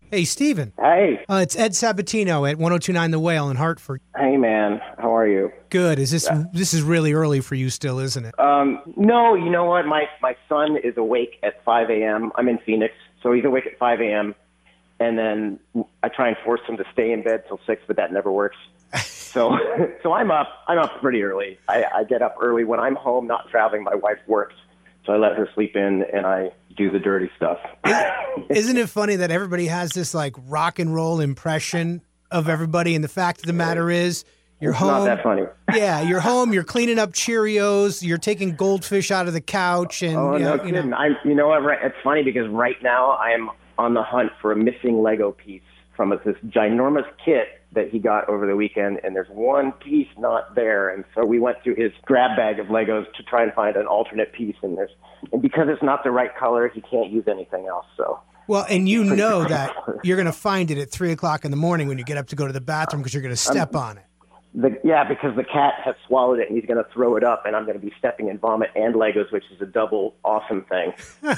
Hey, Steven. Hey. It's Ed Sabatino at 1029 The Whale in Hartford. Hey, man. How are you? Good. This is really early for you still, isn't it? No, you know what? My son is awake at 5 a.m. I'm in Phoenix, so he's awake at 5 a.m. And then I try and force him to stay in bed till 6, but that never works. So I'm up pretty early. I get up early. When I'm home, not traveling, my wife works. So I let her sleep in, and I do the dirty stuff. Isn't it funny that everybody has this like rock and roll impression of everybody, and the fact of the matter is, you're home. Not that funny. Yeah, you're home. You're cleaning up Cheerios. You're taking goldfish out of the couch, and no kidding. You know what? Right, it's funny because right now I am on the hunt for a missing Lego piece from this ginormous kit that he got over the weekend, and there's one piece not there. And so we went through his grab bag of Legos to try and find an alternate piece, and because it's not the right color, he can't use anything else. So well, and you know that you're going to find it at 3:00 in the morning when you get up to go to the bathroom because you're going to step on it. Because the cat has swallowed it and he's going to throw it up, and I'm going to be stepping in vomit and Legos, which is a double awesome thing.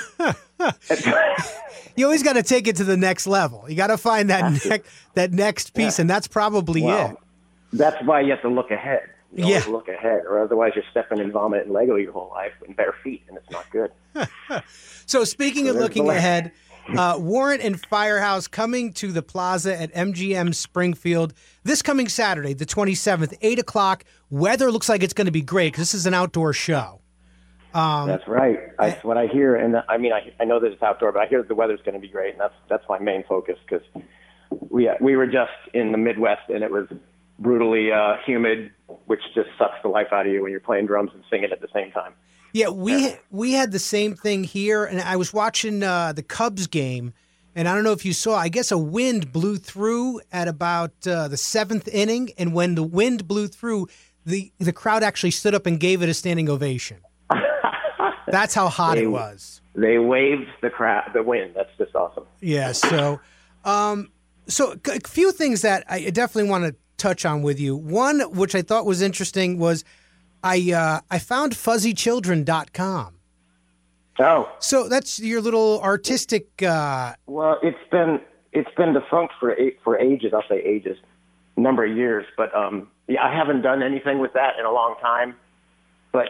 You always got to take it to the next level. You got to find that next piece, and that's probably it. That's why you have to look ahead. You always look ahead, or otherwise you're stepping in vomit and Lego your whole life in bare feet, and it's not good. So speaking of looking ahead, Warrant and Firehouse coming to the Plaza at MGM Springfield this coming Saturday, the 27th, 8:00. Weather looks like it's going to be great because this is an outdoor show. That's right. That's what I hear. And I mean, I know that it's outdoor, but I hear that the weather's going to be great. And that's my main focus because we were just in the Midwest and it was brutally humid, which just sucks the life out of you when you're playing drums and singing at the same time. Yeah, we had the same thing here, and I was watching the Cubs game, and I don't know if you saw, I guess a wind blew through at about the 7th inning, and when the wind blew through, the crowd actually stood up and gave it a standing ovation. That's how hot it was. They waved the wind. That's just awesome. Yeah, so a few things that I definitely want to touch on with you. One, which I thought was interesting, was I found fuzzychildren.com. Oh. So that's your little artistic... Well, it's been defunct for ages. I'll say ages, number of years. But I haven't done anything with that in a long time. But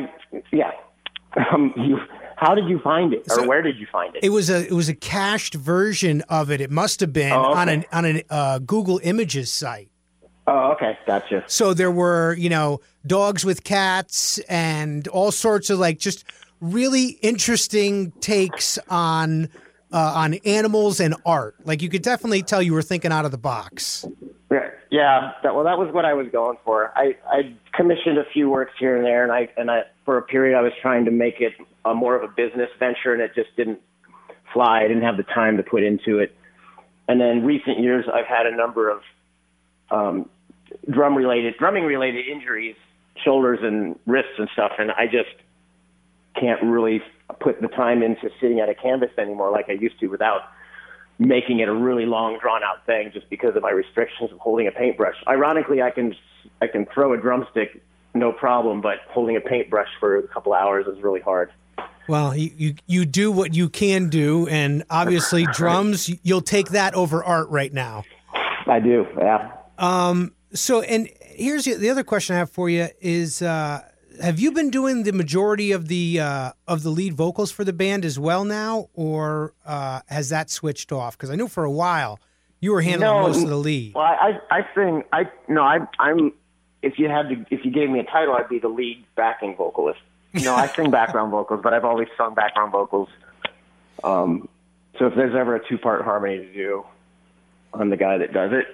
how did you find it, or where did you find it? It was a cached version of it. It must have been on a Google Images site. Oh, okay, gotcha. So there were, dogs with cats and all sorts of like just really interesting takes on animals and art. Like you could definitely tell you were thinking out of the box. Yeah. That was what I was going for. I commissioned a few works here and there, and I for a period I was trying to make it more of a business venture, and it just didn't fly. I didn't have the time to put into it. And then recent years, I've had a number of drumming related injuries, shoulders and wrists and stuff, and I just can't really put the time into sitting at a canvas anymore like I used to without making it a really long, drawn-out thing just because of my restrictions of holding a paintbrush. Ironically, I can throw a drumstick no problem, but holding a paintbrush for a couple hours is really hard. Well, you do what you can do, and obviously drums, you'll take that over art right now. I do, yeah. So, and here's the other question I have for you is, have you been doing the majority of the lead vocals for the band as well now, or has that switched off? Because I know for a while you were handling most of the lead. Well, I sing. I'm. If you gave me a title, I'd be the lead backing vocalist. I sing background vocals, but I've always sung background vocals. So if there's ever a 2-part harmony to do, I'm the guy that does it.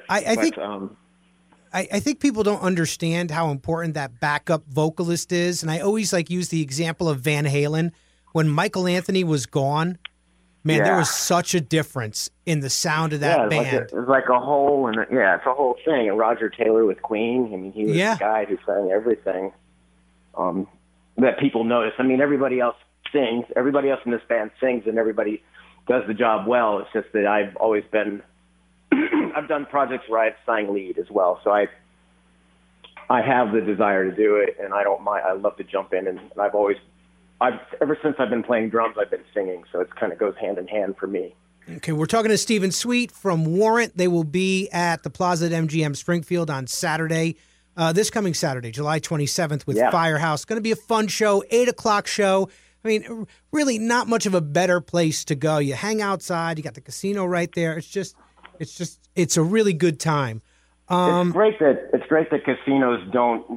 I think people don't understand how important that backup vocalist is, and I always use the example of Van Halen. When Michael Anthony was gone, man, there was such a difference in the sound of that band. It's like a whole, it's a whole thing. And Roger Taylor with Queen, I mean, he was the guy who sang everything that people notice. I mean, everybody else sings, everybody else in this band sings, and everybody does the job well. It's just that I've always been, I've done projects where I've sang lead as well, so I have the desire to do it, and I don't mind. I love to jump in, and ever since I've been playing drums, I've been singing, so it kind of goes hand in hand for me. Okay, we're talking to Stephen Sweet from Warrant. They will be at the Plaza at MGM Springfield on Saturday, this coming Saturday, July 27th with Firehouse. Going to be a fun show, 8 o'clock show. I mean, really not much of a better place to go. You hang outside, you got the casino right there. It's a really good time. It's great that casinos don't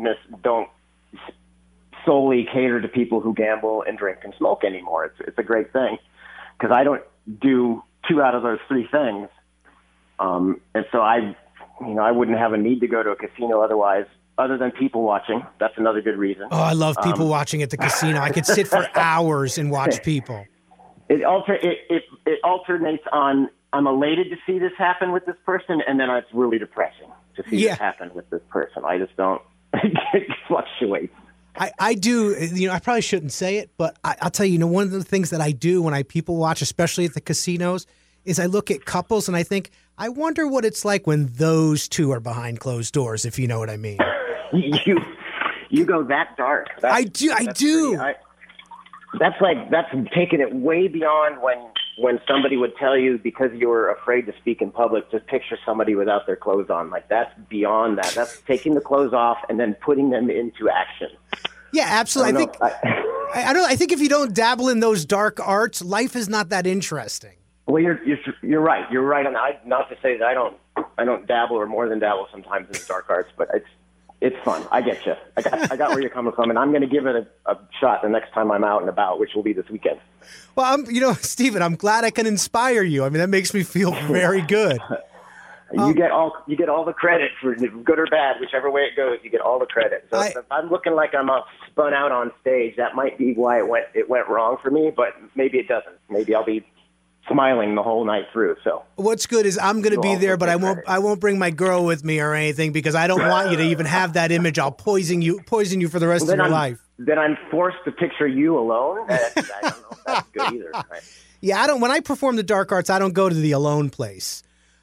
solely cater to people who gamble and drink and smoke anymore. It's a great thing because I don't do 2 out of those 3 things, and so I wouldn't have a need to go to a casino otherwise. Other than people watching, that's another good reason. Oh, I love people watching at the casino. I could sit for hours and watch people. It alternates on. I'm elated to see this happen with this person, and then it's really depressing to see this happen with this person. I just don't. It fluctuates. I do. I probably shouldn't say it, but I'll tell you. One of the things that I do when I people watch, especially at the casinos, is I look at couples and I think, I wonder what it's like when those two are behind closed doors, if you know what I mean. You go that dark. I do. That's taking it way beyond when somebody would tell you because you were afraid to speak in public, just picture somebody without their clothes on. Like that's beyond that. That's taking the clothes off and then putting them into action. Yeah, absolutely. I think if you don't dabble in those dark arts, life is not that interesting. Well, you're right. You're right on that. Not to say that I don't dabble or more than dabble sometimes in the dark arts, but it's fun. I get you. I got where you're coming from, and I'm going to give it a shot the next time I'm out and about, which will be this weekend. Well, Stephen, I'm glad I can inspire you. I mean, that makes me feel very good. You get all the credit for good or bad, whichever way it goes. You get all the credit. So if I'm looking like I'm spun out on stage, that might be why it went wrong for me. But maybe it doesn't. Maybe I'll be smiling the whole night through. So what's good is I'm going to be there, but I won't bring my girl with me or anything because I don't want you to even have that image. I'll poison you for the rest of your life. Then I'm forced to picture you alone. I don't know if that's good either. Right? Yeah, I don't. When I perform the dark arts, I don't go to the alone place.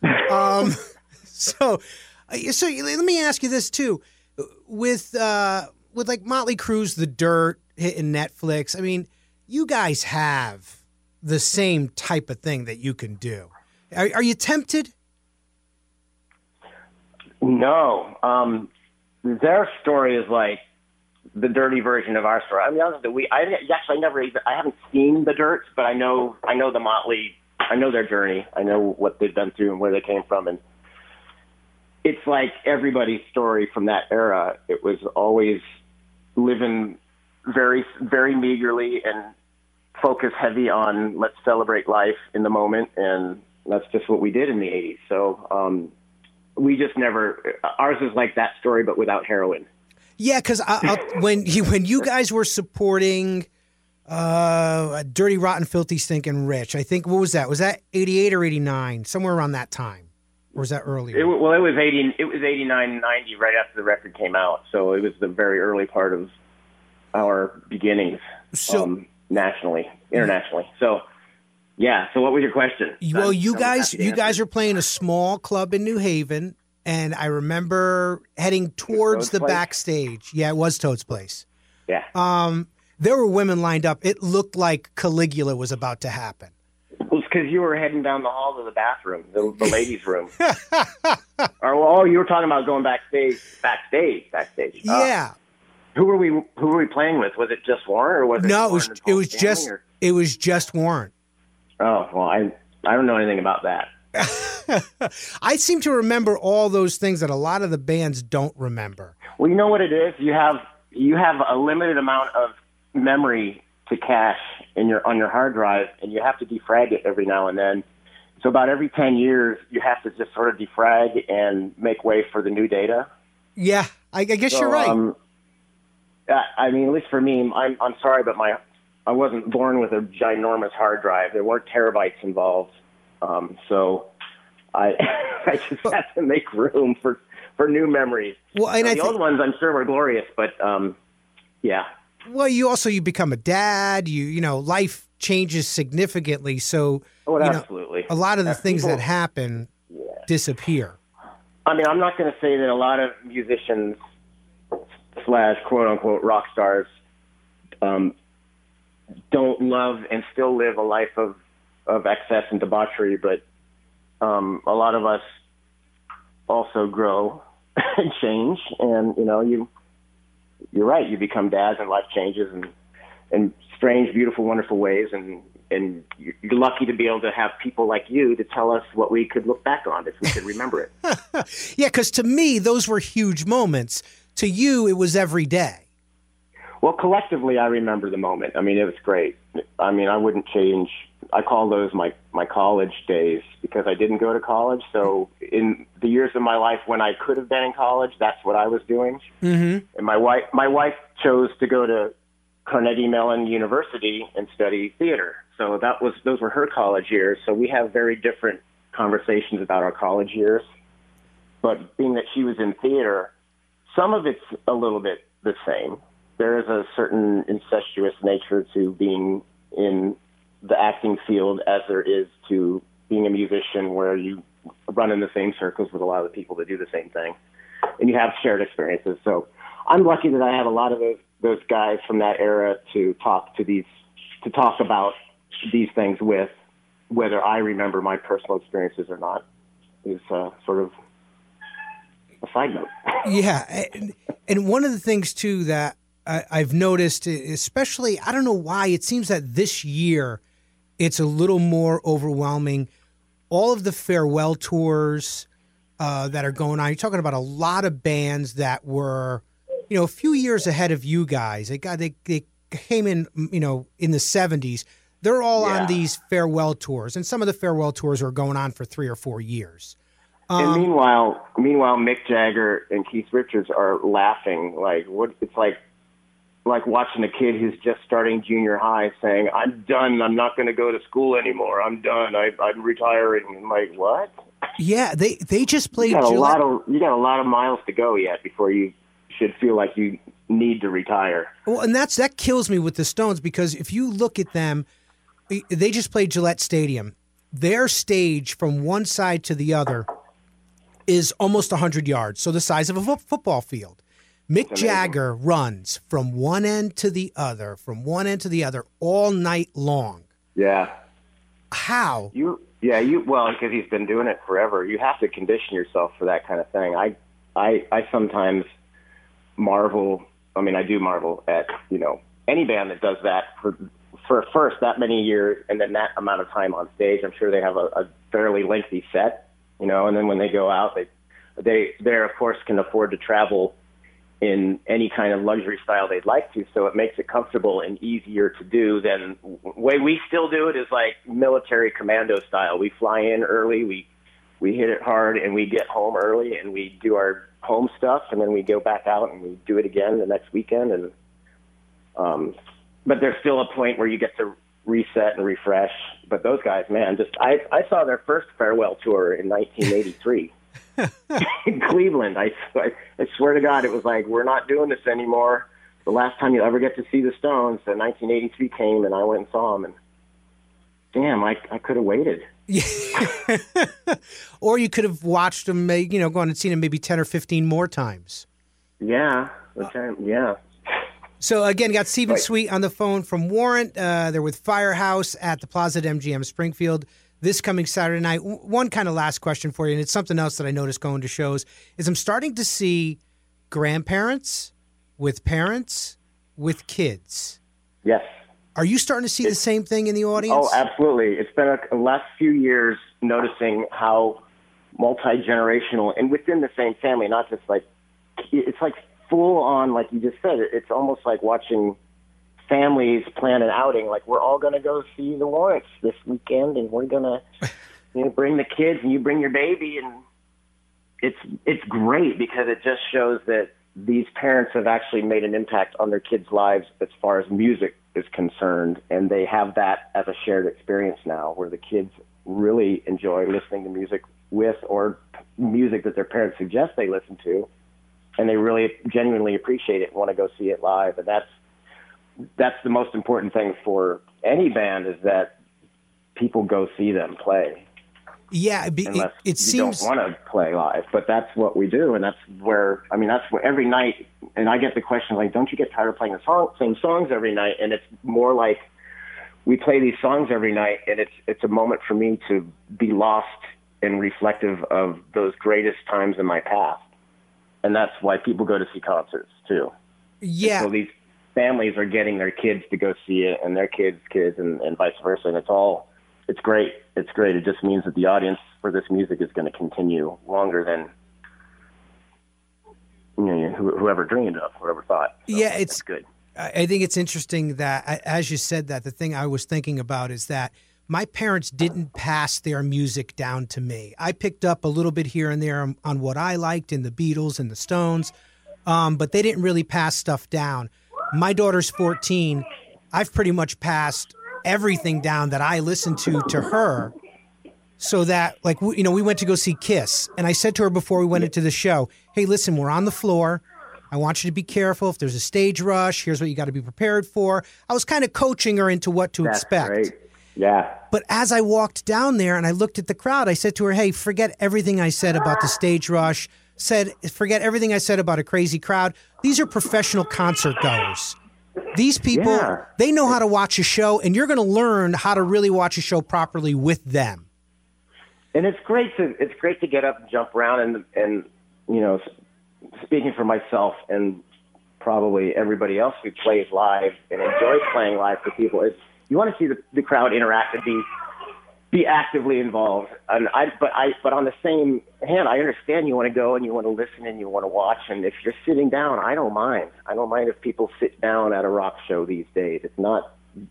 So let me ask you this too, with like Motley Crue's The Dirt hitting Netflix. I mean, you guys have the same type of thing that you can do. Are you tempted? No. Their story is like the dirty version of our story. I mean, I haven't seen The Dirt, but I know the Motley. I know their journey. I know what they've been through and where they came from, and it's like everybody's story from that era. It was always living very, very meagerly and focus heavy on let's celebrate life in the moment, and that's just what we did in the 80s. So we just never – ours is like that story but without heroin. Yeah, because when you guys were supporting Dirty, Rotten, Filthy, Stinking Rich, I think – what was that? Was that 88 or 89? Somewhere around that time. Or was that earlier? It was 89, 90 right after the record came out. So it was the very early part of our beginnings. So – internationally. So, yeah. So what was your question? Well, you guys are playing a small club in New Haven, and I remember heading towards the backstage. Yeah, it was Toad's Place. Yeah. There were women lined up. It looked like Caligula was about to happen. Well, it's because you were heading down the hall to the bathroom, the ladies' room. Or, you were talking about going backstage. Yeah. Who were we playing with? Was it just Warrant or was it? No, it was just Warrant. Oh well, I don't know anything about that. I seem to remember all those things that a lot of the bands don't remember. Well, you know what it is. You have a limited amount of memory to cache on your hard drive, and you have to defrag it every now and then. So about every 10 years, you have to just sort of defrag and make way for the new data. Yeah, I guess you're right. I mean, at least for me, I'm sorry, but I wasn't born with a ginormous hard drive. There weren't terabytes involved, so I just had to make room for new memories. Well, and the old ones, I'm sure, were glorious, but yeah. Well, you become a dad. Life changes significantly, so absolutely. A lot of the things that happen disappear. I mean, I'm not going to say that a lot of musicians / quote unquote rock stars don't love and still live a life of of excess and debauchery, but a lot of us also grow and change, and you're right. You become dads, and life changes in strange, beautiful, wonderful ways, and you're lucky to be able to have people like you to tell us what we could look back on if we could remember it. Yeah, because to me, those were huge moments. To you, it was every day. Well, collectively, I remember the moment. I mean, it was great. I mean, I wouldn't change. I call those my college days because I didn't go to college. So in the years of my life when I could have been in college, that's what I was doing. Mm-hmm. And my wife chose to go to Carnegie Mellon University and study theater. So those were her college years. So we have very different conversations about our college years. But being that she was in theater, some of it's a little bit the same. There is a certain incestuous nature to being in the acting field as there is to being a musician, where you run in the same circles with a lot of the people that do the same thing, and you have shared experiences. So I'm lucky that I have a lot of those guys from that era to talk about these things with, whether I remember my personal experiences or not is sort of a side note. Yeah. And one of the things too that I've noticed, especially, I don't know why, it seems that this year it's a little more overwhelming. All of the farewell tours that are going on, you're talking about a lot of bands that were, a few years ahead of you guys. They came in, in the 70s. They're all on these farewell tours, and some of the farewell tours are going on for 3 or 4 years. And meanwhile, Mick Jagger and Keith Richards are laughing like what? It's like watching a kid who's just starting junior high saying, "I'm done. I'm not going to go to school anymore. I'm done. I'm retiring." I'm like, what? Yeah, they just played. You got a lot of miles to go yet before you should feel like you need to retire. Well, and that kills me with the Stones, because if you look at them, they just played Gillette Stadium. Their stage from one side to the other is almost 100 yards, so the size of a football field. Mick Jagger runs from one end to the other, all night long. Yeah. How? Well, because he's been doing it forever. You have to condition yourself for that kind of thing. I sometimes marvel. I mean, I do marvel at, any band that does that for first that many years and then that amount of time on stage. I'm sure they have a fairly lengthy set, and then when they go out, they of course can afford to travel in any kind of luxury style they'd like to, so it makes it comfortable and easier to do than the way we still do it is like military commando style. We fly in early, we hit it hard, and we get home early, and we do our home stuff, and then we go back out and we do it again the next weekend. And but there's still a point where you get to reset and refresh. But those guys, man, I saw their first farewell tour in 1983 in Cleveland. I swear to God, it was like, we're not doing this anymore. The last time you'll ever get to see the Stones, so 1983 came, and I went and saw them, and damn, I could have waited. Or you could have watched them, gone and seen them maybe 10 or 15 more times. Yeah. Yeah. So, again, got Stephen Sweet on the phone from Warrant. They're with Firehouse at the Plaza at MGM Springfield this coming Saturday night. One kind of last question for you, and it's something else that I noticed going to shows, is I'm starting to see grandparents with parents with kids. Yes. Are you starting to see the same thing in the audience? Oh, absolutely. It's been the last few years noticing how multi-generational and within the same family, not just like, it's like full on, like you just said, it's almost like watching families plan an outing. Like, we're all going to go see the Warrants this weekend, and we're going to bring the kids, and you bring your baby. And it's great because it just shows that these parents have actually made an impact on their kids' lives as far as music is concerned, and they have that as a shared experience now, where the kids really enjoy listening to music with, or music that their parents suggest they listen to, and they really genuinely appreciate it and want to go see it live. And that's the most important thing for any band, is that people go see them play. Yeah, it seems you don't want to play live, but that's what we do, and that's where every night. And I get the question like, "Don't you get tired of playing the same songs every night?" And it's more like we play these songs every night, and it's a moment for me to be lost and reflective of those greatest times in my past. And that's why people go to see concerts too. Yeah. And so these families are getting their kids to go see it, and their kids' and vice versa. And it's great. It's great. It just means that the audience for this music is going to continue longer than whoever dreamed of, whoever thought. So yeah, it's good. I think it's interesting that, as you said that, the thing I was thinking about is that my parents didn't pass their music down to me. I picked up a little bit here and there on what I liked in the Beatles and the Stones, but they didn't really pass stuff down. My daughter's 14. I've pretty much passed everything down that I listened to her, so that, like, we went to go see Kiss, and I said to her before we went into the show, hey, listen, we're on the floor. I want you to be careful. If there's a stage rush, here's what you got to be prepared for. I was kind of coaching her into what to expect. Great. Yeah. But as I walked down there and I looked at the crowd, I said to her, hey, forget everything I said about the stage rush. Forget everything I said about a crazy crowd. These are professional concert goers. These people, they know how to watch a show, and you're going to learn how to really watch a show properly with them. And it's great to get up and jump around and speaking for myself and probably everybody else who plays live and enjoys playing live for people, you want to see the crowd interact and be actively involved. And but on the same hand, I understand you want to go and you want to listen and you want to watch. And if you're sitting down, I don't mind. I don't mind if people sit down at a rock show these days. It's not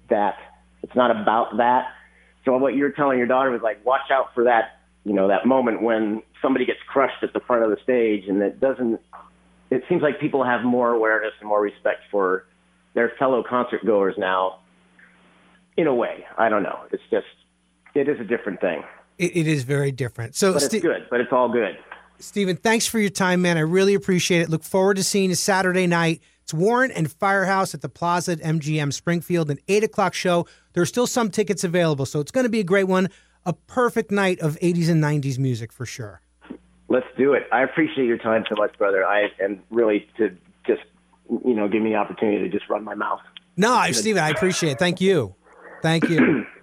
about that. So what you're telling your daughter was like, watch out for that, that moment when somebody gets crushed at the front of the stage, and it seems like people have more awareness and more respect for their fellow concert goers now. In a way, I don't know. It is a different thing. It is very different. But it's good. But it's all good. Stephen, thanks for your time, man. I really appreciate it. Look forward to seeing you Saturday night. It's Warren and Firehouse at the Plaza at MGM Springfield, an 8 o'clock show. There are still some tickets available, so it's going to be a great one. A perfect night of 80s and 90s music for sure. Let's do it. I appreciate your time so much, brother. And really to just, give me the opportunity to just run my mouth. No, Stephen, I appreciate it. Thank you. Thank you.